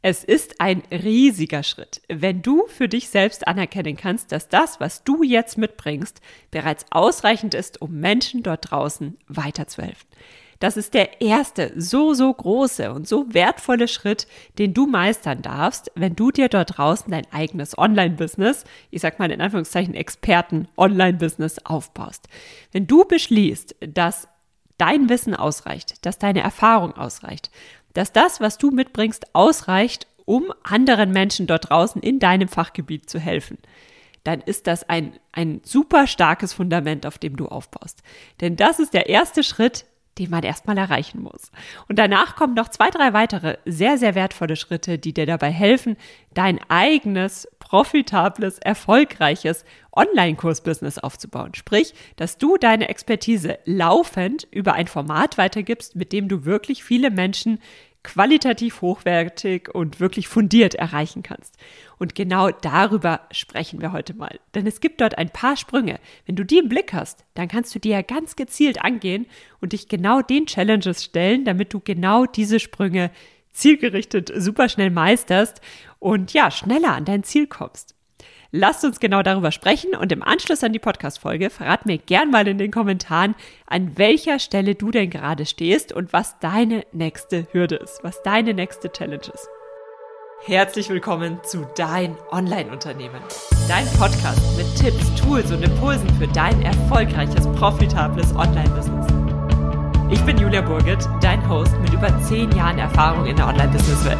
Es ist ein riesiger Schritt, wenn du für dich selbst anerkennen kannst, dass das, was du jetzt mitbringst, bereits ausreichend ist, um Menschen dort draußen weiterzuhelfen. Das ist der erste so große und so wertvolle Schritt, den du meistern darfst, wenn du dir dort draußen dein eigenes Online-Business, ich sag mal in Anführungszeichen Experten-Online-Business aufbaust. Wenn du beschließt, dass dein Wissen ausreicht, dass deine Erfahrung ausreicht, dass das, was du mitbringst, ausreicht, um anderen Menschen dort draußen in deinem Fachgebiet zu helfen, dann ist das ein super starkes Fundament, auf dem du aufbaust. Denn das ist der erste Schritt, den man erstmal erreichen muss. Und danach kommen noch 2, 3 weitere sehr wertvolle Schritte, die dir dabei helfen, dein eigenes, profitables, erfolgreiches Online-Kurs-Business aufzubauen. Sprich, dass du deine Expertise laufend über ein Format weitergibst, mit dem du wirklich viele Menschen qualitativ hochwertig und wirklich fundiert erreichen kannst. Und genau darüber sprechen wir heute mal. Denn es gibt dort ein paar Sprünge. Wenn du die im Blick hast, dann kannst du die ja ganz gezielt angehen und dich genau den Challenges stellen, damit du genau diese Sprünge zielgerichtet super schnell meisterst und ja, schneller an dein Ziel kommst. Lasst uns genau darüber sprechen und im Anschluss an die Podcast-Folge verrat mir gern mal in den Kommentaren, an welcher Stelle du denn gerade stehst und was deine nächste Hürde ist, was deine nächste Challenge ist. Herzlich willkommen zu Dein Online-Unternehmen, dein Podcast mit Tipps, Tools und Impulsen für dein erfolgreiches, profitables Online-Business. Ich bin Julia Burget, dein Host mit über 10 Jahren Erfahrung in der Online-Business-Welt.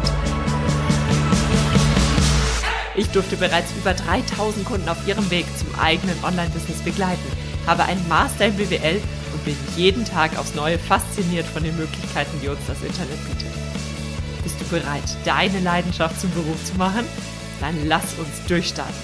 Ich durfte bereits über 3000 Kunden auf ihrem Weg zum eigenen Online-Business begleiten, habe einen Master in BWL und bin jeden Tag aufs Neue fasziniert von den Möglichkeiten, die uns das Internet bietet. Bist du bereit, deine Leidenschaft zum Beruf zu machen? Dann lass uns durchstarten.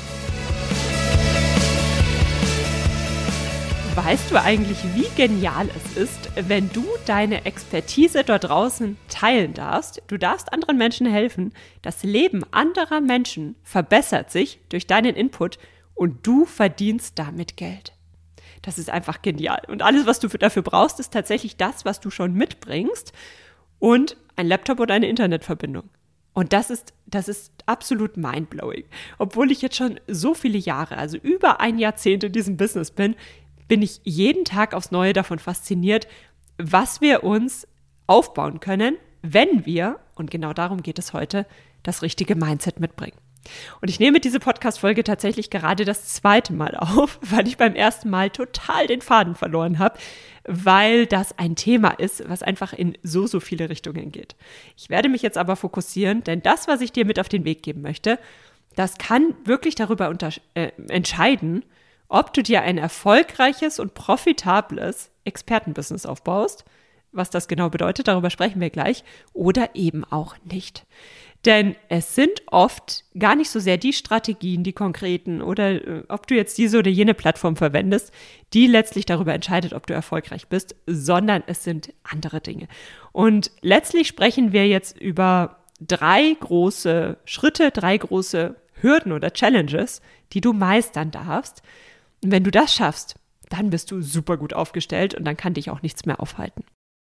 Weißt du eigentlich, wie genial es ist, wenn du deine Expertise dort draußen teilen darfst? Du darfst anderen Menschen helfen. Das Leben anderer Menschen verbessert sich durch deinen Input und du verdienst damit Geld. Das ist einfach genial. Und alles, was du dafür brauchst, ist tatsächlich das, was du schon mitbringst und ein Laptop und eine Internetverbindung. Und das ist absolut mindblowing. Obwohl ich jetzt schon so viele Jahre, also über ein Jahrzehnt in diesem Business bin ich jeden Tag aufs Neue davon fasziniert, was wir uns aufbauen können, wenn wir, und genau darum geht es heute, das richtige Mindset mitbringen. Und ich nehme diese Podcast-Folge tatsächlich gerade das 2. Mal auf, weil ich beim ersten Mal total den Faden verloren habe, weil das ein Thema ist, was einfach in so viele Richtungen geht. Ich werde mich jetzt aber fokussieren, denn das, was ich dir mit auf den Weg geben möchte, das kann wirklich darüber entscheiden, ob du dir ein erfolgreiches und profitables Expertenbusiness aufbaust, was das genau bedeutet, darüber sprechen wir gleich, oder eben auch nicht. Denn es sind oft gar nicht so sehr die Strategien, die konkreten oder ob du jetzt diese oder jene Plattform verwendest, die letztlich darüber entscheidet, ob du erfolgreich bist, sondern es sind andere Dinge. Und letztlich sprechen wir jetzt über 3 große Schritte, 3 große Hürden oder Challenges, die du meistern darfst. Und wenn du das schaffst, dann bist du super gut aufgestellt und dann kann dich auch nichts mehr aufhalten.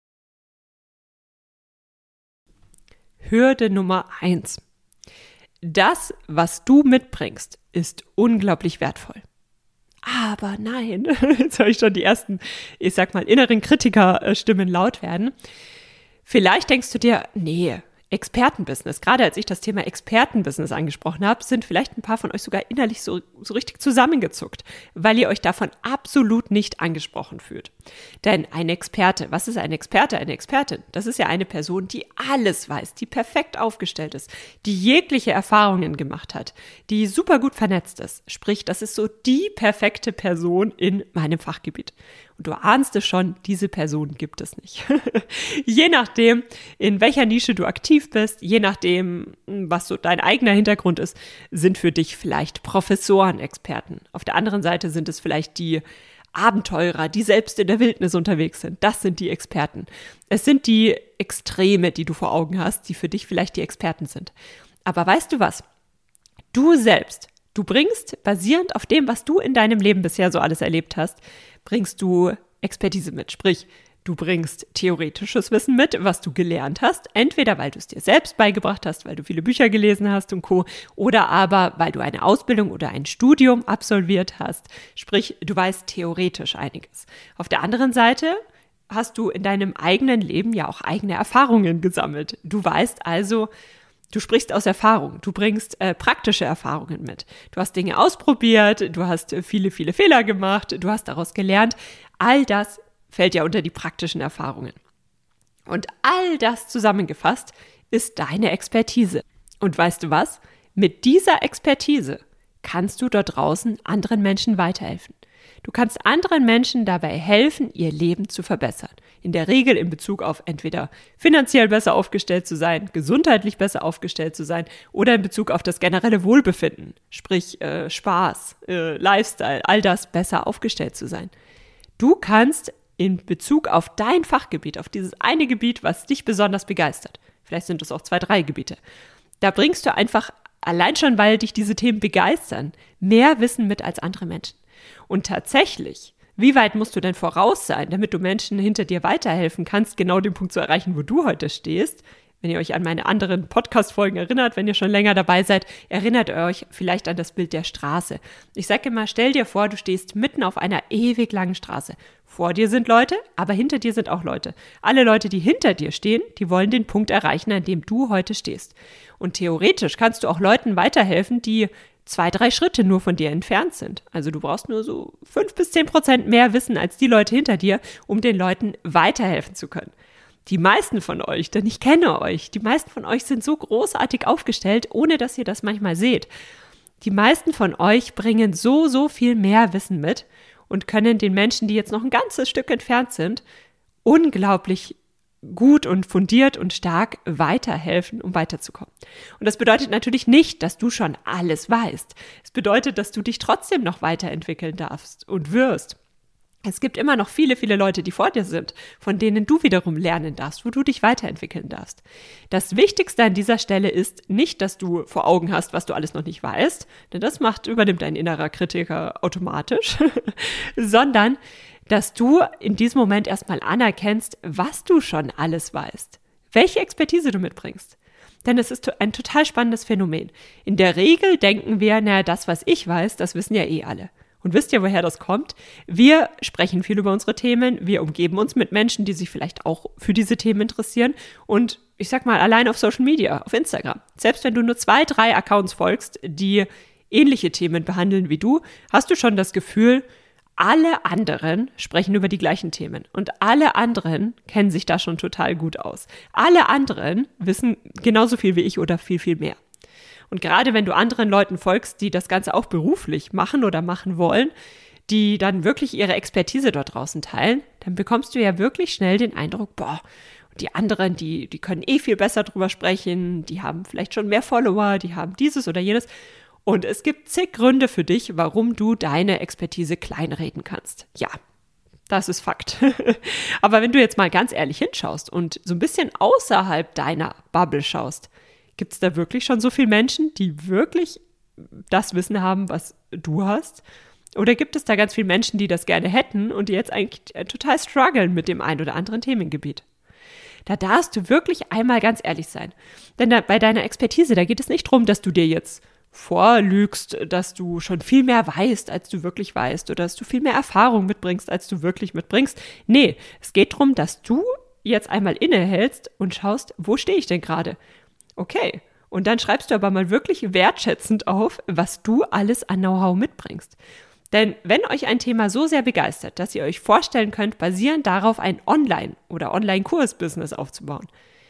Hürde Nummer 1. Das, was du mitbringst, ist unglaublich wertvoll. Aber nein, jetzt höre ich schon die ersten, ich sag mal, inneren Kritikerstimmen laut werden. Vielleicht denkst du dir, nee, Expertenbusiness, gerade als ich das Thema Expertenbusiness angesprochen habe, sind vielleicht ein paar von euch sogar innerlich so richtig zusammengezuckt, weil ihr euch davon absolut nicht angesprochen fühlt. Denn ein Experte, was ist ein Experte, eine Expertin? Das ist ja eine Person, die alles weiß, die perfekt aufgestellt ist, die jegliche Erfahrungen gemacht hat, die super gut vernetzt ist. Sprich, das ist so die perfekte Person in meinem Fachgebiet. Und du ahnst es schon, diese Person gibt es nicht. Je nachdem, in welcher Nische du aktiv bist, je nachdem, was so dein eigener Hintergrund ist, sind für dich vielleicht Professoren Experten. Auf der anderen Seite sind es vielleicht die Abenteurer, die selbst in der Wildnis unterwegs sind. Das sind die Experten. Es sind die Extreme, die du vor Augen hast, die für dich vielleicht die Experten sind. Aber weißt du was? Du selbst, du bringst, basierend auf dem, was du in deinem Leben bisher so alles erlebt hast, bringst du Expertise mit. Sprich, Du bringst theoretisches Wissen mit, was du gelernt hast, entweder weil du es dir selbst beigebracht hast, weil du viele Bücher gelesen hast und Co., oder aber weil du eine Ausbildung oder ein Studium absolviert hast. Sprich, du weißt theoretisch einiges. Auf der anderen Seite hast du in deinem eigenen Leben ja auch eigene Erfahrungen gesammelt. Du weißt also, du sprichst aus Erfahrung, du bringst praktische Erfahrungen mit. Du hast Dinge ausprobiert, du hast viele, viele Fehler gemacht, du hast daraus gelernt. All das fällt ja unter die praktischen Erfahrungen. Und all das zusammengefasst ist deine Expertise. Und weißt du was? Mit dieser Expertise kannst du dort draußen anderen Menschen weiterhelfen. Du kannst anderen Menschen dabei helfen, ihr Leben zu verbessern. In der Regel in Bezug auf entweder finanziell besser aufgestellt zu sein, gesundheitlich besser aufgestellt zu sein oder in Bezug auf das generelle Wohlbefinden, sprich Spaß, Lifestyle, all das besser aufgestellt zu sein. Du kannst in Bezug auf dein Fachgebiet, auf dieses eine Gebiet, was dich besonders begeistert, vielleicht sind es auch 2, 3 Gebiete, da bringst du einfach, allein schon, weil dich diese Themen begeistern, mehr Wissen mit als andere Menschen. Und tatsächlich, wie weit musst du denn voraus sein, damit du Menschen hinter dir weiterhelfen kannst, genau den Punkt zu erreichen, wo du heute stehst? Wenn ihr euch an meine anderen Podcast-Folgen erinnert, wenn ihr schon länger dabei seid, erinnert euch vielleicht an das Bild der Straße. Ich sage immer, stell dir vor, du stehst mitten auf einer ewig langen Straße. Vor dir sind Leute, aber hinter dir sind auch Leute. Alle Leute, die hinter dir stehen, die wollen den Punkt erreichen, an dem du heute stehst. Und theoretisch kannst du auch Leuten weiterhelfen, die 2, 3 Schritte nur von dir entfernt sind. Also du brauchst nur so 5-10% mehr Wissen als die Leute hinter dir, um den Leuten weiterhelfen zu können. Die meisten von euch, denn ich kenne euch, die meisten von euch sind so großartig aufgestellt, ohne dass ihr das manchmal seht. Die meisten von euch bringen so viel mehr Wissen mit und können den Menschen, die jetzt noch ein ganzes Stück entfernt sind, unglaublich gut und fundiert und stark weiterhelfen, um weiterzukommen. Und das bedeutet natürlich nicht, dass du schon alles weißt. Es bedeutet, dass du dich trotzdem noch weiterentwickeln darfst und wirst. Es gibt immer noch viele, viele Leute, die vor dir sind, von denen du wiederum lernen darfst, wo du dich weiterentwickeln darfst. Das Wichtigste an dieser Stelle ist nicht, dass du vor Augen hast, was du alles noch nicht weißt, denn das übernimmt dein innerer Kritiker automatisch, sondern dass du in diesem Moment erstmal anerkennst, was du schon alles weißt, welche Expertise du mitbringst. Denn es ist ein total spannendes Phänomen. In der Regel denken wir, das, was ich weiß, das wissen ja eh alle. Und wisst ihr, woher das kommt? Wir sprechen viel über unsere Themen, wir umgeben uns mit Menschen, die sich vielleicht auch für diese Themen interessieren. Und ich sag mal, allein auf Social Media, auf Instagram, selbst wenn du nur 2, 3 Accounts folgst, die ähnliche Themen behandeln wie du, hast du schon das Gefühl, alle anderen sprechen über die gleichen Themen und alle anderen kennen sich da schon total gut aus. Alle anderen wissen genauso viel wie ich oder viel, viel mehr. Und gerade wenn du anderen Leuten folgst, die das Ganze auch beruflich machen oder machen wollen, die dann wirklich ihre Expertise dort draußen teilen, dann bekommst du ja wirklich schnell den Eindruck, die anderen, die können eh viel besser drüber sprechen, die haben vielleicht schon mehr Follower, die haben dieses oder jenes. Und es gibt zig Gründe für dich, warum du deine Expertise kleinreden kannst. Ja, das ist Fakt. Aber wenn du jetzt mal ganz ehrlich hinschaust und so ein bisschen außerhalb deiner Bubble schaust, gibt es da wirklich schon so viele Menschen, die wirklich das Wissen haben, was du hast? Oder gibt es da ganz viele Menschen, die das gerne hätten und die jetzt eigentlich total strugglen mit dem ein oder anderen Themengebiet? Da darfst du wirklich einmal ganz ehrlich sein. Denn bei deiner Expertise, da geht es nicht darum, dass du dir jetzt vorlügst, dass du schon viel mehr weißt, als du wirklich weißt oder dass du viel mehr Erfahrung mitbringst, als du wirklich mitbringst. Nee, es geht darum, dass du jetzt einmal innehältst und schaust, wo stehe ich denn gerade? Okay, und dann schreibst du aber mal wirklich wertschätzend auf, was du alles an Know-how mitbringst. Denn wenn euch ein Thema so sehr begeistert, dass ihr euch vorstellen könnt, basierend darauf ein Online- oder Online-Kurs-Business aufzubauen,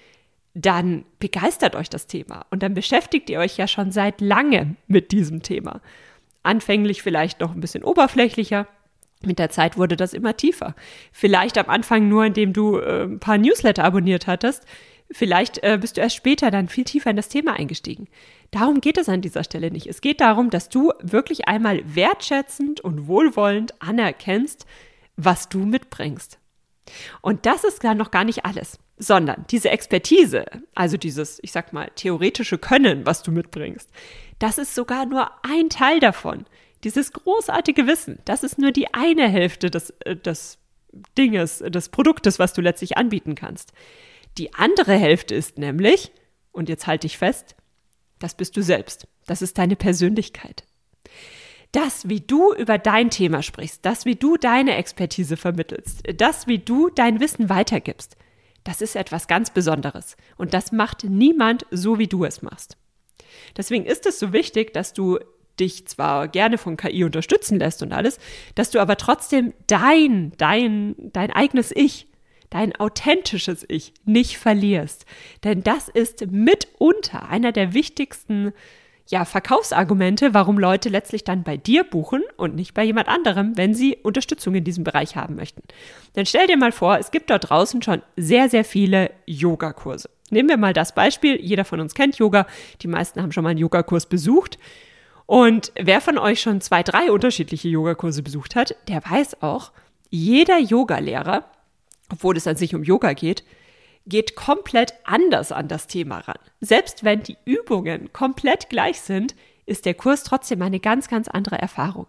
dann begeistert euch das Thema und dann beschäftigt ihr euch ja schon seit langem mit diesem Thema. Anfänglich vielleicht noch ein bisschen oberflächlicher, mit der Zeit wurde das immer tiefer. Vielleicht am Anfang nur, indem du ein paar Newsletter abonniert hattest, vielleicht bist du erst später dann viel tiefer in das Thema eingestiegen. Darum geht es an dieser Stelle nicht. Es geht darum, dass du wirklich einmal wertschätzend und wohlwollend anerkennst, was du mitbringst. Und das ist dann noch gar nicht alles, sondern diese Expertise, also dieses, ich sag mal, theoretische Können, was du mitbringst, das ist sogar nur ein Teil davon. Dieses großartige Wissen, das ist nur die eine Hälfte des Dinges, des Produktes, was du letztlich anbieten kannst. Die andere Hälfte ist nämlich, und jetzt halte ich fest, das bist du selbst. Das ist deine Persönlichkeit. Das, wie du über dein Thema sprichst, das, wie du deine Expertise vermittelst, das, wie du dein Wissen weitergibst, das ist etwas ganz Besonderes. Und das macht niemand so, wie du es machst. Deswegen ist es so wichtig, dass du dich zwar gerne von KI unterstützen lässt und alles, dass du aber trotzdem dein eigenes Ich, dein authentisches Ich nicht verlierst. Denn das ist mitunter einer der wichtigsten Verkaufsargumente, warum Leute letztlich dann bei dir buchen und nicht bei jemand anderem, wenn sie Unterstützung in diesem Bereich haben möchten. Denn stell dir mal vor, es gibt dort draußen schon sehr, sehr viele Yogakurse. Nehmen wir mal das Beispiel, jeder von uns kennt Yoga, die meisten haben schon mal einen Yogakurs besucht. Und wer von euch schon 2, 3 unterschiedliche Yogakurse besucht hat, der weiß auch, jeder Yogalehrer, obwohl es an sich um Yoga geht komplett anders an das Thema ran. Selbst wenn die Übungen komplett gleich sind, ist der Kurs trotzdem eine ganz, ganz andere Erfahrung.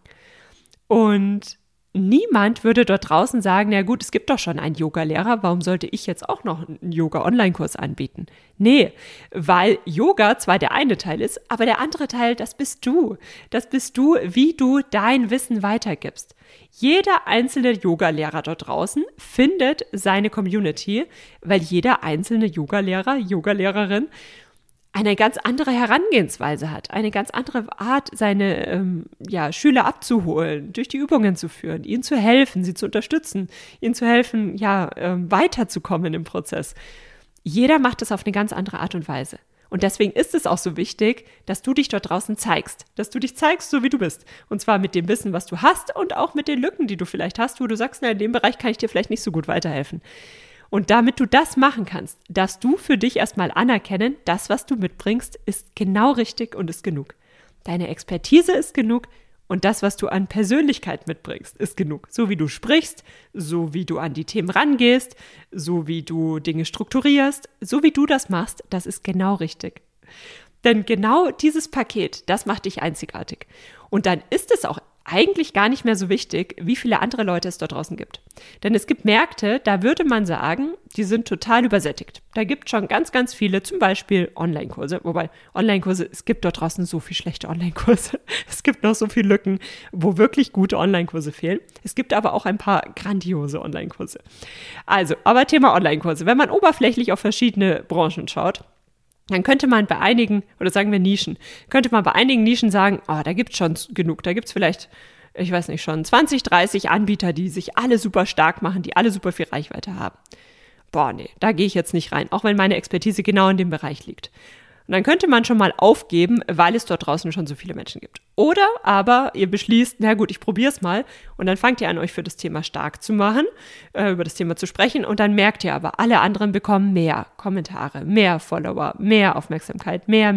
Und niemand würde dort draußen sagen, na gut, es gibt doch schon einen Yogalehrer, warum sollte ich jetzt auch noch einen Yoga-Online-Kurs anbieten? Nee, weil Yoga zwar der eine Teil ist, aber der andere Teil, das bist du. Das bist du, wie du dein Wissen weitergibst. Jeder einzelne Yogalehrer dort draußen findet seine Community, weil jeder einzelne Yogalehrer, Yogalehrerin eine ganz andere Herangehensweise hat, eine ganz andere Art, seine Schüler abzuholen, durch die Übungen zu führen, ihnen zu helfen, sie zu unterstützen, ihnen zu helfen, weiterzukommen im Prozess. Jeder macht es auf eine ganz andere Art und Weise. Und deswegen ist es auch so wichtig, dass du dich dort draußen zeigst, dass du dich zeigst, so wie du bist. Und zwar mit dem Wissen, was du hast und auch mit den Lücken, die du vielleicht hast, wo du sagst, na, in dem Bereich kann ich dir vielleicht nicht so gut weiterhelfen. Und damit du das machen kannst, darfst du für dich erstmal anerkennen, das, was du mitbringst, ist genau richtig und ist genug. Deine Expertise ist genug und das, was du an Persönlichkeit mitbringst, ist genug. So wie du sprichst, so wie du an die Themen rangehst, so wie du Dinge strukturierst, so wie du das machst, das ist genau richtig. Denn genau dieses Paket, das macht dich einzigartig. Und dann ist es auch eigentlich gar nicht mehr so wichtig, wie viele andere Leute es dort draußen gibt. Denn es gibt Märkte, da würde man sagen, die sind total übersättigt. Da gibt es schon ganz, ganz viele, zum Beispiel Online-Kurse. Wobei Online-Kurse, es gibt dort draußen so viel schlechte Online-Kurse. Es gibt noch so viele Lücken, wo wirklich gute Online-Kurse fehlen. Es gibt aber auch ein paar grandiose Online-Kurse. Also, aber Thema Online-Kurse. Wenn man oberflächlich auf verschiedene Branchen schaut, dann könnte man bei einigen, oder sagen wir Nischen, könnte man bei einigen Nischen sagen, da gibt es schon genug, da gibt es vielleicht, ich weiß nicht, schon 20, 30 Anbieter, die sich alle super stark machen, die alle super viel Reichweite haben. Nee, da gehe ich jetzt nicht rein, auch wenn meine Expertise genau in dem Bereich liegt. Und dann könnte man schon mal aufgeben, weil es dort draußen schon so viele Menschen gibt. Oder aber ihr beschließt, na gut, ich probiere es mal und dann fangt ihr an, euch für das Thema stark zu machen, über das Thema zu sprechen und dann merkt ihr aber, alle anderen bekommen mehr Kommentare, mehr Follower, mehr Aufmerksamkeit, mehr.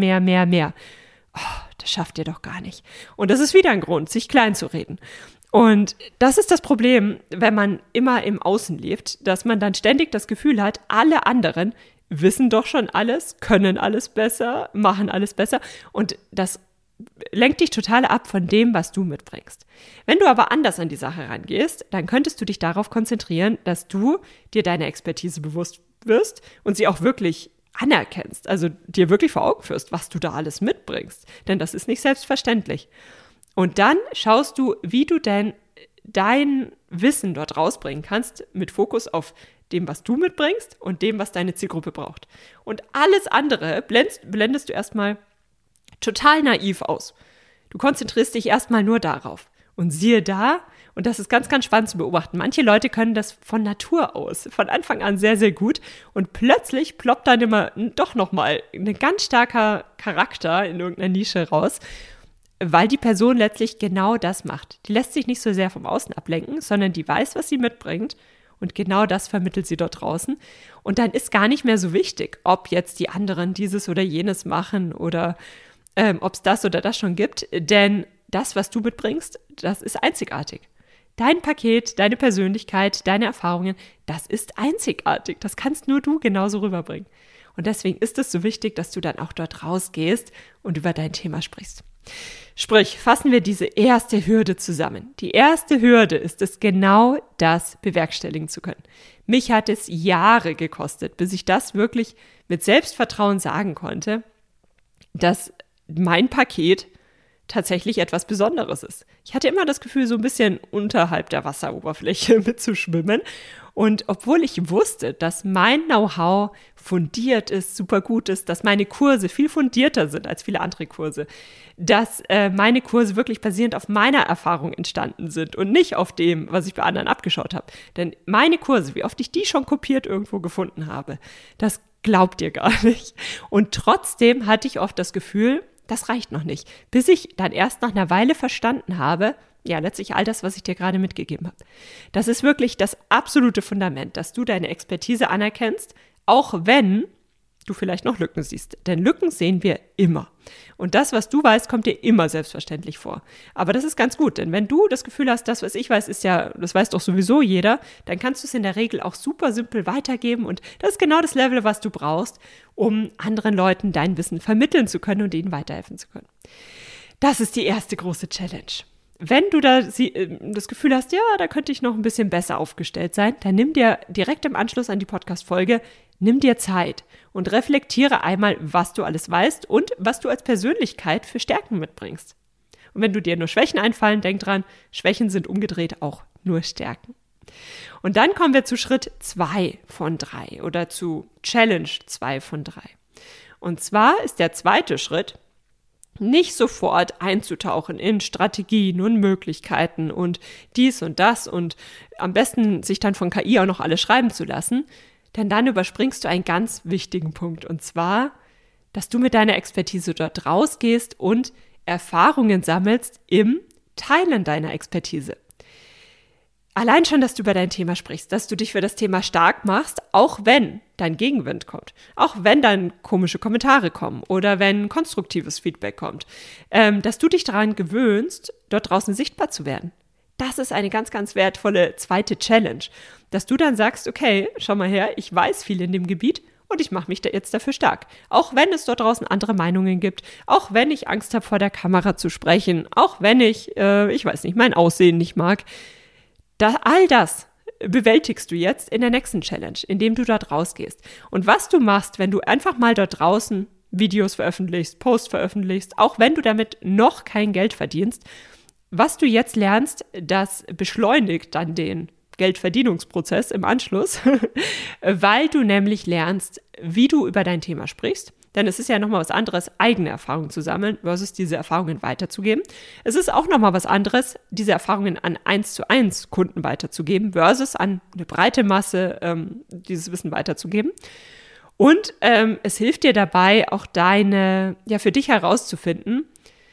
Das schafft ihr doch gar nicht. Und das ist wieder ein Grund, sich klein zu reden. Und das ist das Problem, wenn man immer im Außen lebt, dass man dann ständig das Gefühl hat, alle anderen wissen doch schon alles, können alles besser, machen alles besser und das lenkt dich total ab von dem, was du mitbringst. Wenn du aber anders an die Sache rangehst, dann könntest du dich darauf konzentrieren, dass du dir deine Expertise bewusst wirst und sie auch wirklich anerkennst, also dir wirklich vor Augen führst, was du da alles mitbringst, denn das ist nicht selbstverständlich. Und dann schaust du, wie du denn dein Wissen dort rausbringen kannst, mit Fokus auf dem, was du mitbringst und dem, was deine Zielgruppe braucht. Und alles andere blendest du erstmal total naiv aus. Du konzentrierst dich erstmal nur darauf. Und siehe da, und das ist ganz, ganz spannend zu beobachten, manche Leute können das von Natur aus, von Anfang an sehr, sehr gut und plötzlich ploppt dann immer doch nochmal ein ganz starker Charakter in irgendeiner Nische raus, weil die Person letztlich genau das macht. Die lässt sich nicht so sehr vom Außen ablenken, sondern die weiß, was sie mitbringt. Und genau das vermittelt sie dort draußen. Und dann ist gar nicht mehr so wichtig, ob jetzt die anderen dieses oder jenes machen oder ob es das oder das schon gibt. Denn das, was du mitbringst, das ist einzigartig. Dein Paket, deine Persönlichkeit, deine Erfahrungen, das ist einzigartig. Das kannst nur du genauso rüberbringen. Und deswegen ist es so wichtig, dass du dann auch dort rausgehst und über dein Thema sprichst. Sprich, fassen wir diese erste Hürde zusammen. Die erste Hürde ist es, genau das bewerkstelligen zu können. Mich hat es Jahre gekostet, bis ich das wirklich mit Selbstvertrauen sagen konnte, dass mein Paket tatsächlich etwas Besonderes ist. Ich hatte immer das Gefühl, so ein bisschen unterhalb der Wasseroberfläche mitzuschwimmen. Und obwohl ich wusste, dass mein Know-how fundiert ist, super gut ist, dass meine Kurse viel fundierter sind als viele andere Kurse, dass meine Kurse wirklich basierend auf meiner Erfahrung entstanden sind und nicht auf dem, was ich bei anderen abgeschaut habe. Denn meine Kurse, wie oft ich die schon kopiert irgendwo gefunden habe, das glaubt ihr gar nicht. Und trotzdem hatte ich oft das Gefühl, das reicht noch nicht, bis ich dann erst nach einer Weile verstanden habe, ja, letztlich all das, was ich dir gerade mitgegeben habe. Das ist wirklich das absolute Fundament, dass du deine Expertise anerkennst, auch wenn du vielleicht noch Lücken siehst. Denn Lücken sehen wir immer. Und das, was du weißt, kommt dir immer selbstverständlich vor. Aber das ist ganz gut, denn wenn du das Gefühl hast, das, was ich weiß, ist ja, das weiß doch sowieso jeder, dann kannst du es in der Regel auch super simpel weitergeben. Und das ist genau das Level, was du brauchst, um anderen Leuten dein Wissen vermitteln zu können und ihnen weiterhelfen zu können. Das ist die erste große Challenge. Wenn du da das Gefühl hast, ja, da könnte ich noch ein bisschen besser aufgestellt sein, dann nimm dir direkt im Anschluss an die Podcast-Folge, nimm dir Zeit und reflektiere einmal, was du alles weißt und was du als Persönlichkeit für Stärken mitbringst. Und wenn du dir nur Schwächen einfallen, denk dran, Schwächen sind umgedreht auch nur Stärken. Und dann kommen wir zu Schritt 2 von 3 oder zu Challenge 2 von 3. Und zwar ist der zweite Schritt, nicht sofort einzutauchen in Strategien und Möglichkeiten und dies und das und am besten sich dann von KI auch noch alles schreiben zu lassen, denn dann überspringst du einen ganz wichtigen Punkt und zwar, dass du mit deiner Expertise dort rausgehst und Erfahrungen sammelst im Teilen deiner Expertise. Allein schon, dass du über dein Thema sprichst, dass du dich für das Thema stark machst, auch wenn dein Gegenwind kommt, auch wenn dann komische Kommentare kommen oder wenn konstruktives Feedback kommt, dass du dich daran gewöhnst, dort draußen sichtbar zu werden. Das ist eine ganz, ganz wertvolle zweite Challenge, dass du dann sagst, okay, schau mal her, ich weiß viel in dem Gebiet und ich mache mich da jetzt dafür stark. Auch wenn es dort draußen andere Meinungen gibt, auch wenn ich Angst habe, vor der Kamera zu sprechen, auch wenn ich weiß nicht, mein Aussehen nicht mag, all das bewältigst du jetzt in der nächsten Challenge, indem du dort rausgehst. Und was du machst, wenn du einfach mal dort draußen Videos veröffentlichst, Posts veröffentlichst, auch wenn du damit noch kein Geld verdienst, was du jetzt lernst, das beschleunigt dann den Geldverdienungsprozess im Anschluss, weil du nämlich lernst, wie du über dein Thema sprichst. Denn es ist ja nochmal was anderes, eigene Erfahrungen zu sammeln versus diese Erfahrungen weiterzugeben. Es ist auch nochmal was anderes, diese Erfahrungen an 1:1 Kunden weiterzugeben versus an eine breite Masse dieses Wissen weiterzugeben. Und es hilft dir dabei, auch für dich herauszufinden,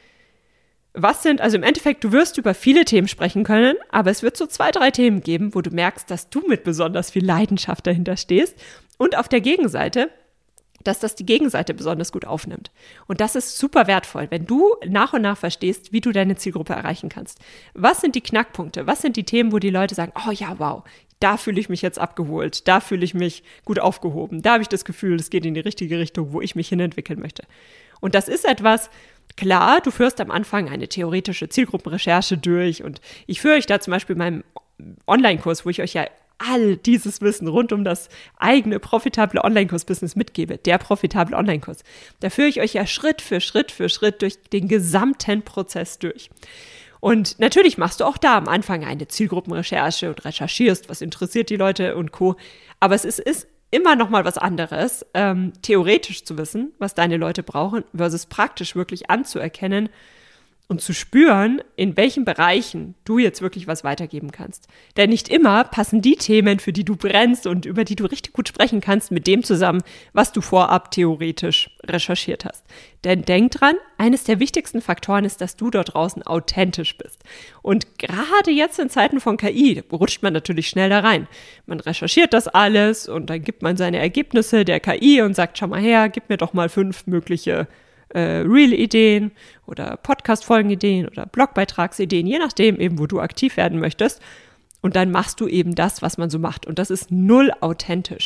also im Endeffekt, du wirst über viele Themen sprechen können, aber es wird so 2, 3 Themen geben, wo du merkst, dass du mit besonders viel Leidenschaft dahinter stehst und auf der Gegenseite, dass das die Gegenseite besonders gut aufnimmt. Und das ist super wertvoll, wenn du nach und nach verstehst, wie du deine Zielgruppe erreichen kannst. Was sind die Knackpunkte? Was sind die Themen, wo die Leute sagen, oh ja, wow, da fühle ich mich jetzt abgeholt, da fühle ich mich gut aufgehoben, da habe ich das Gefühl, es geht in die richtige Richtung, wo ich mich hinentwickeln möchte. Und das ist etwas, klar, du führst am Anfang eine theoretische Zielgruppenrecherche durch und ich führe euch da zum Beispiel in meinem Online-Kurs, wo ich euch ja all dieses Wissen rund um das eigene profitable Online-Kurs-Business mitgebe, der profitable Online-Kurs. Da führe ich euch ja Schritt für Schritt durch den gesamten Prozess durch. Und natürlich machst du auch da am Anfang eine Zielgruppenrecherche und recherchierst, was interessiert die Leute und Co. Aber es ist immer noch mal was anderes, theoretisch zu wissen, was deine Leute brauchen, versus praktisch wirklich anzuerkennen und zu spüren, in welchen Bereichen du jetzt wirklich was weitergeben kannst. Denn nicht immer passen die Themen, für die du brennst und über die du richtig gut sprechen kannst, mit dem zusammen, was du vorab theoretisch recherchiert hast. Denn denk dran, eines der wichtigsten Faktoren ist, dass du dort draußen authentisch bist. Und gerade jetzt in Zeiten von KI rutscht man natürlich schnell da rein. Man recherchiert das alles und dann gibt man seine Ergebnisse der KI und sagt, schau mal her, gib mir doch mal 5 mögliche Reel-Ideen oder Podcast-Folgen-Ideen oder Blogbeitragsideen, je nachdem eben, wo du aktiv werden möchtest. Und dann machst du eben das, was man so macht. Und das ist null authentisch.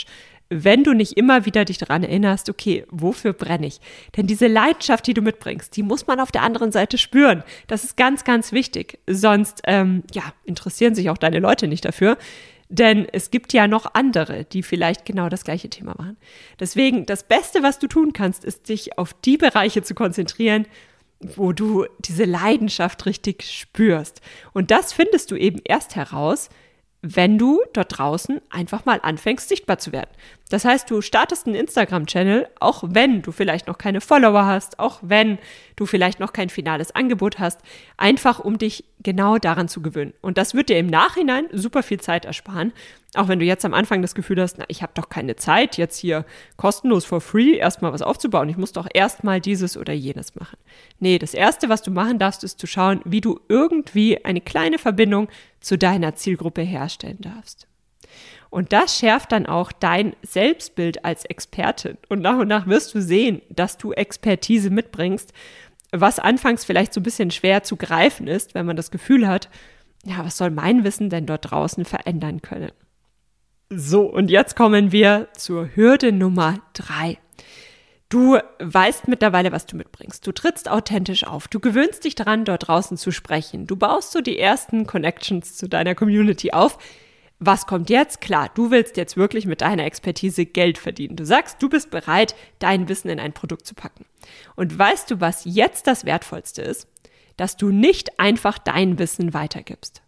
wenn du nicht immer wieder dich daran erinnerst, okay, wofür brenne ich? Denn diese Leidenschaft, die du mitbringst, die muss man auf der anderen Seite spüren. Das ist ganz, ganz wichtig. Sonst interessieren sich auch deine Leute nicht dafür. Denn es gibt ja noch andere, die vielleicht genau das gleiche Thema machen. Deswegen, das Beste, was du tun kannst, ist, dich auf die Bereiche zu konzentrieren, wo du diese Leidenschaft richtig spürst. Und das findest du eben erst heraus, wenn du dort draußen einfach mal anfängst, sichtbar zu werden. Das heißt, du startest einen Instagram-Channel, auch wenn du vielleicht noch keine Follower hast, auch wenn du vielleicht noch kein finales Angebot hast, einfach um dich genau daran zu gewöhnen. Und das wird dir im Nachhinein super viel Zeit ersparen, auch wenn du jetzt am Anfang das Gefühl hast, ich habe doch keine Zeit, jetzt hier kostenlos for free erstmal was aufzubauen. Ich muss doch erstmal dieses oder jenes machen. Nee, das Erste, was du machen darfst, ist zu schauen, wie du irgendwie eine kleine Verbindung zu deiner Zielgruppe herstellen darfst. Und das schärft dann auch dein Selbstbild als Expertin. Und nach wirst du sehen, dass du Expertise mitbringst, was anfangs vielleicht so ein bisschen schwer zu greifen ist, wenn man das Gefühl hat, was soll mein Wissen denn dort draußen verändern können? So, und jetzt kommen wir zur Hürde Nummer 3. Du weißt mittlerweile, was du mitbringst. Du trittst authentisch auf. Du gewöhnst dich daran, dort draußen zu sprechen. Du baust so die ersten Connections zu deiner Community auf. Was kommt jetzt? Klar, du willst jetzt wirklich mit deiner Expertise Geld verdienen. Du sagst, du bist bereit, dein Wissen in ein Produkt zu packen. Und weißt du, was jetzt das Wertvollste ist? Dass du nicht einfach dein Wissen weitergibst.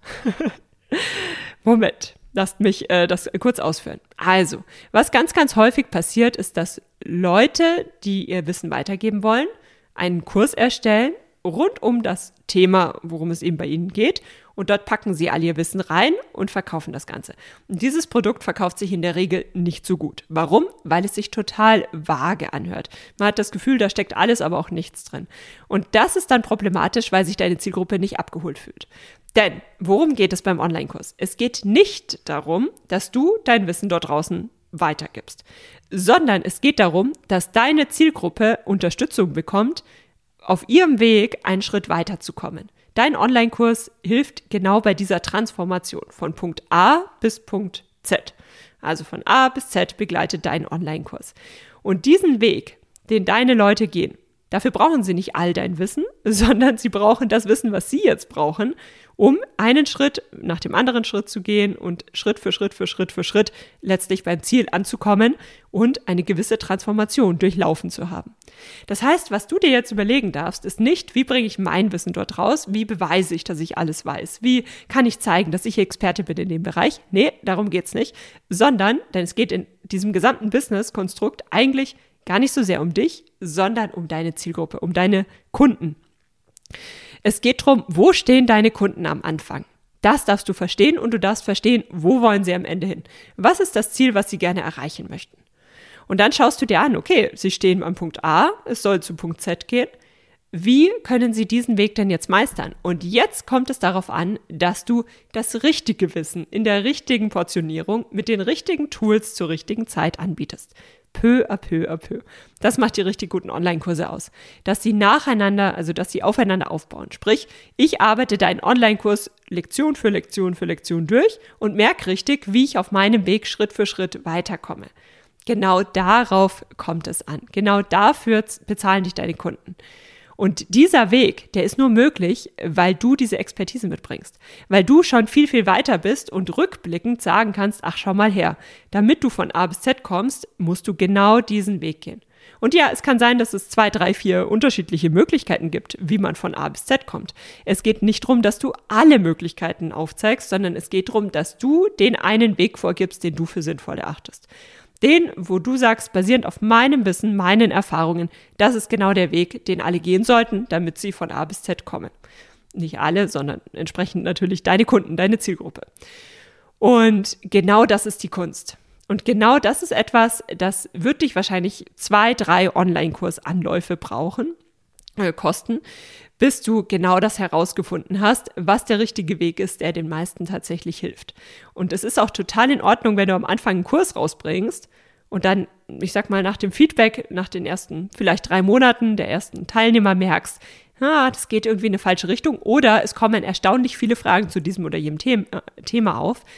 Moment. Lasst mich das kurz ausführen. Also, was ganz, ganz häufig passiert, ist, dass Leute, die ihr Wissen weitergeben wollen, einen Kurs erstellen rund um das Thema, worum es eben bei ihnen geht. Und dort packen sie all ihr Wissen rein und verkaufen das Ganze. Und dieses Produkt verkauft sich in der Regel nicht so gut. Warum? Weil es sich total vage anhört. Man hat das Gefühl, da steckt alles, aber auch nichts drin. Und das ist dann problematisch, weil sich deine Zielgruppe nicht abgeholt fühlt. Denn worum geht es beim Online-Kurs? Es geht nicht darum, dass du dein Wissen dort draußen weitergibst, sondern es geht darum, dass deine Zielgruppe Unterstützung bekommt, auf ihrem Weg einen Schritt weiterzukommen. Dein Online-Kurs hilft genau bei dieser Transformation von Punkt A bis Punkt Z. Also von A bis Z begleitet dein Online-Kurs. Und diesen Weg, den deine Leute gehen, dafür brauchen sie nicht all dein Wissen, sondern sie brauchen das Wissen, was sie jetzt brauchen, um einen Schritt nach dem anderen Schritt zu gehen und Schritt für Schritt für Schritt für Schritt letztlich beim Ziel anzukommen und eine gewisse Transformation durchlaufen zu haben. Das heißt, was du dir jetzt überlegen darfst, ist nicht, wie bringe ich mein Wissen dort raus, wie beweise ich, dass ich alles weiß, wie kann ich zeigen, dass ich Experte bin in dem Bereich. Nee, darum geht's nicht, sondern, denn es geht in diesem gesamten Business-Konstrukt eigentlich gar nicht so sehr um dich, sondern um deine Zielgruppe, um deine Kunden. Es geht darum, wo stehen deine Kunden am Anfang? Das darfst du verstehen und du darfst verstehen, wo wollen sie am Ende hin? Was ist das Ziel, was sie gerne erreichen möchten? Und dann schaust du dir an, okay, sie stehen am Punkt A, es soll zu Punkt Z gehen. Wie können sie diesen Weg denn jetzt meistern? Und jetzt kommt es darauf an, dass du das richtige Wissen in der richtigen Portionierung mit den richtigen Tools zur richtigen Zeit anbietest. Peu à peu à peu. Das macht die richtig guten Online-Kurse aus. Dass sie nacheinander, also dass sie aufeinander aufbauen. Sprich, ich arbeite deinen Online-Kurs Lektion für Lektion für Lektion durch und merke richtig, wie ich auf meinem Weg Schritt für Schritt weiterkomme. Genau darauf kommt es an. Genau dafür bezahlen dich deine Kunden. Und dieser Weg, der ist nur möglich, weil du diese Expertise mitbringst. Weil du schon viel, viel weiter bist und rückblickend sagen kannst, ach, schau mal her, damit du von A bis Z kommst, musst du genau diesen Weg gehen. Und ja, es kann sein, dass es 2, 3, 4 unterschiedliche Möglichkeiten gibt, wie man von A bis Z kommt. Es geht nicht darum, dass du alle Möglichkeiten aufzeigst, sondern es geht darum, dass du den einen Weg vorgibst, den du für sinnvoll erachtest. Den, wo du sagst, basierend auf meinem Wissen, meinen Erfahrungen, das ist genau der Weg, den alle gehen sollten, damit sie von A bis Z kommen. Nicht alle, sondern entsprechend natürlich deine Kunden, deine Zielgruppe. Und genau das ist die Kunst. Und genau das ist etwas, das wird dich wahrscheinlich 2, 3 Online-Kursanläufe kosten, bis du genau das herausgefunden hast, was der richtige Weg ist, der den meisten tatsächlich hilft. Und es ist auch total in Ordnung, wenn du am Anfang einen Kurs rausbringst und dann, ich sag mal, nach dem Feedback, nach den ersten vielleicht 3 Monaten der ersten Teilnehmer merkst, das geht irgendwie in eine falsche Richtung oder es kommen erstaunlich viele Fragen zu diesem oder jenem Thema auf.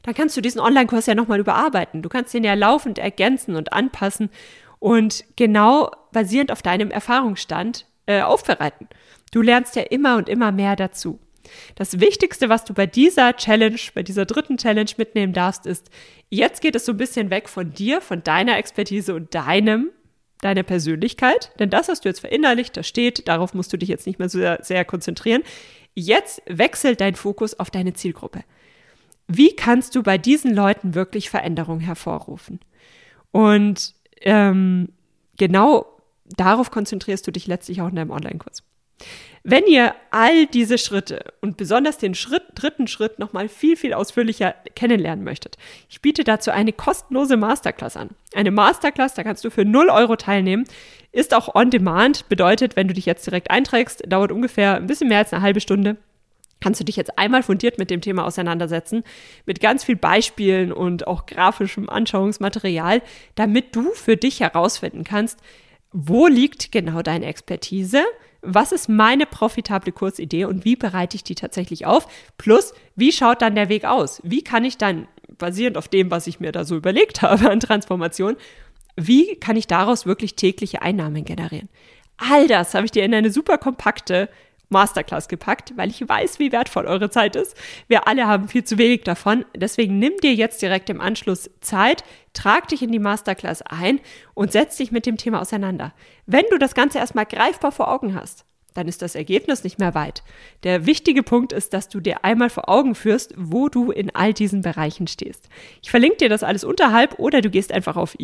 dann kannst du diesen Online-Kurs ja nochmal überarbeiten. Du kannst den ja laufend ergänzen und anpassen und genau basierend auf deinem Erfahrungsstand aufbereiten. Du lernst ja immer und immer mehr dazu. Das Wichtigste, was du bei dieser Challenge, bei dieser 3. Challenge mitnehmen darfst, ist, jetzt geht es so ein bisschen weg von dir, von deiner Expertise und deiner Persönlichkeit, denn das hast du jetzt verinnerlicht, das steht, darauf musst du dich jetzt nicht mehr so sehr konzentrieren. Jetzt wechselt dein Fokus auf deine Zielgruppe. Wie kannst du bei diesen Leuten wirklich Veränderung hervorrufen? Und genau darauf konzentrierst du dich letztlich auch in deinem Online-Kurs. Wenn ihr all diese Schritte und besonders den 3. Schritt nochmal viel, viel ausführlicher kennenlernen möchtet, ich biete dazu eine kostenlose Masterclass an. Eine Masterclass, da kannst du für 0 € teilnehmen, ist auch on demand, bedeutet, wenn du dich jetzt direkt einträgst, dauert ungefähr ein bisschen mehr als eine halbe Stunde, kannst du dich jetzt einmal fundiert mit dem Thema auseinandersetzen, mit ganz viel Beispielen und auch grafischem Anschauungsmaterial, damit du für dich herausfinden kannst, wo liegt genau deine Expertise, was ist meine profitable Kursidee und wie bereite ich die tatsächlich auf? Plus, wie schaut dann der Weg aus? Wie kann ich dann, basierend auf dem, was ich mir da so überlegt habe an Transformation, wie kann ich daraus wirklich tägliche Einnahmen generieren? All das habe ich dir in eine super kompakte Masterclass gepackt, weil ich weiß, wie wertvoll eure Zeit ist. Wir alle haben viel zu wenig davon. Deswegen nimm dir jetzt direkt im Anschluss Zeit, trag dich in die Masterclass ein und setz dich mit dem Thema auseinander. Wenn du das Ganze erstmal greifbar vor Augen hast, dann ist das Ergebnis nicht mehr weit. Der wichtige Punkt ist, dass du dir einmal vor Augen führst, wo du in all diesen Bereichen stehst. Ich verlinke dir das alles unterhalb oder du gehst einfach auf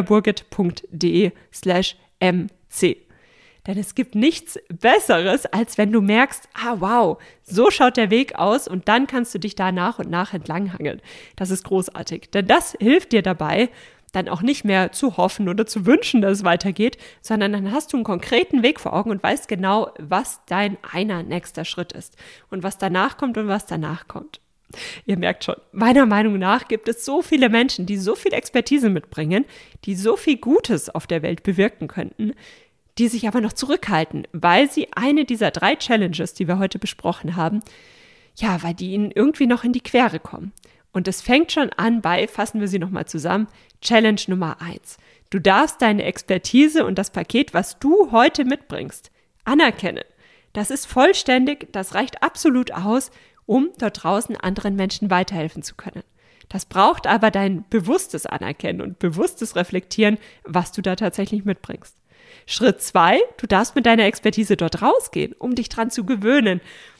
juliaburgit.de/mc. Denn es gibt nichts Besseres, als wenn du merkst, wow, so schaut der Weg aus und dann kannst du dich da nach und nach entlanghangeln. Das ist großartig, denn das hilft dir dabei, dann auch nicht mehr zu hoffen oder zu wünschen, dass es weitergeht, sondern dann hast du einen konkreten Weg vor Augen und weißt genau, was dein nächster Schritt ist und was danach kommt und was danach kommt. Ihr merkt schon, meiner Meinung nach gibt es so viele Menschen, die so viel Expertise mitbringen, die so viel Gutes auf der Welt bewirken könnten, die sich aber noch zurückhalten, weil sie eine dieser 3 Challenges, die wir heute besprochen haben, weil die ihnen irgendwie noch in die Quere kommen. Und es fängt schon an bei, fassen wir sie nochmal zusammen, Challenge Nummer 1. Du darfst deine Expertise und das Paket, was du heute mitbringst, anerkennen. Das ist vollständig, das reicht absolut aus, um dort draußen anderen Menschen weiterhelfen zu können. Das braucht aber dein bewusstes Anerkennen und bewusstes Reflektieren, was du da tatsächlich mitbringst. Schritt 2, du darfst mit deiner Expertise dort rausgehen, um dich dran zu gewöhnen,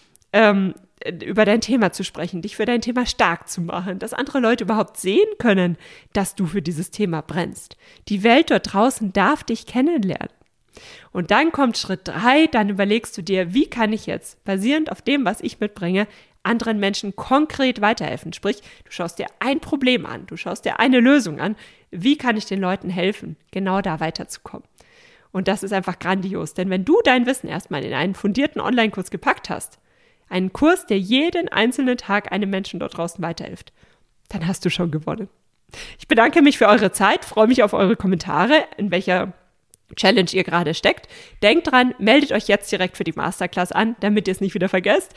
über dein Thema zu sprechen, dich für dein Thema stark zu machen, dass andere Leute überhaupt sehen können, dass du für dieses Thema brennst. Die Welt dort draußen darf dich kennenlernen. Und dann kommt Schritt 3, dann überlegst du dir, wie kann ich jetzt, basierend auf dem, was ich mitbringe, anderen Menschen konkret weiterhelfen. Sprich, du schaust dir ein Problem an, du schaust dir eine Lösung an. Wie kann ich den Leuten helfen, genau da weiterzukommen? Und das ist einfach grandios, denn wenn du dein Wissen erstmal in einen fundierten Online-Kurs gepackt hast, einen Kurs, der jeden einzelnen Tag einem Menschen dort draußen weiterhilft, dann hast du schon gewonnen. Ich bedanke mich für eure Zeit, freue mich auf eure Kommentare, in welcher Challenge ihr gerade steckt. Denkt dran, meldet euch jetzt direkt für die Masterclass an, damit ihr es nicht wieder vergesst.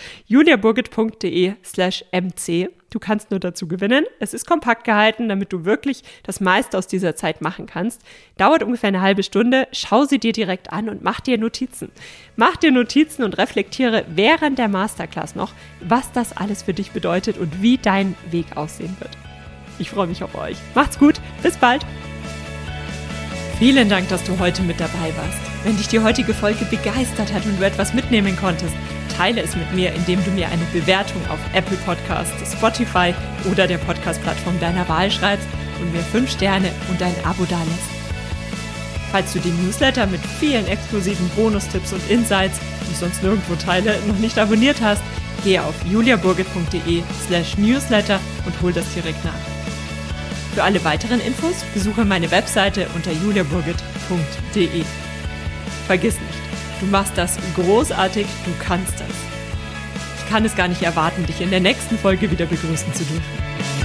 juliaburgit.de/mc. Du kannst nur dazu gewinnen. Es ist kompakt gehalten, damit du wirklich das meiste aus dieser Zeit machen kannst. Dauert ungefähr eine halbe Stunde. Schau sie dir direkt an und mach dir Notizen. Mach dir Notizen und reflektiere während der Masterclass noch, was das alles für dich bedeutet und wie dein Weg aussehen wird. Ich freue mich auf euch. Macht's gut. Bis bald. Vielen Dank, dass du heute mit dabei warst. Wenn dich die heutige Folge begeistert hat und du etwas mitnehmen konntest, teile es mit mir, indem du mir eine Bewertung auf Apple Podcasts, Spotify oder der Podcast-Plattform deiner Wahl schreibst und mir 5 Sterne und ein Abo dalässt. Falls du den Newsletter mit vielen exklusiven Bonustipps und Insights, die ich sonst nirgendwo teile, noch nicht abonniert hast, gehe auf juliaburgit.de/newsletter und hol das direkt nach. Für alle weiteren Infos besuche meine Webseite unter juliaburgit.de. Vergiss nicht, du machst das großartig, du kannst das. Ich kann es gar nicht erwarten, dich in der nächsten Folge wieder begrüßen zu dürfen.